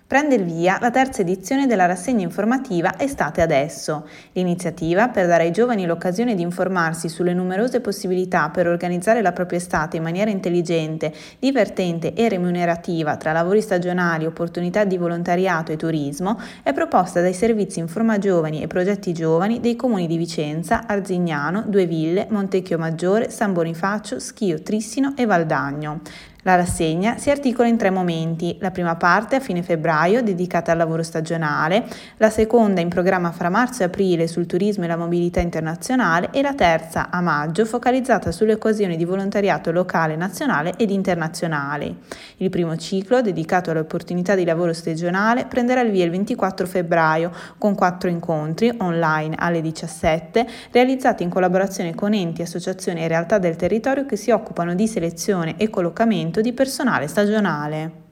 Prende il via la terza edizione della rassegna informativa Estate Adesso, l'iniziativa per dare ai giovani l'occasione di informarsi sulle numerose possibilità per organizzare la propria estate in maniera intelligente, divertente e remunerativa tra lavori stagionali, opportunità di volontariato e turismo, è proposta dai servizi Informa Giovani e Progetti Giovani dei comuni di Vicenza, Arzignano, Due Ville, Montecchio Maggiore, San Bonifacio, Schio, Trissino e Valdagno. La rassegna si articola in 3 momenti, la prima parte a fine febbraio dedicata al lavoro stagionale, la seconda in programma fra marzo e aprile sul turismo e la mobilità internazionale e la terza a maggio focalizzata sulle occasioni di volontariato locale, nazionale ed internazionale. Il primo ciclo, dedicato alle opportunità di lavoro stagionale, prenderà il via il 24 febbraio con 4 incontri online alle 17 realizzati in collaborazione con enti, associazioni e realtà del territorio che si occupano di selezione e collocamento di personale stagionale.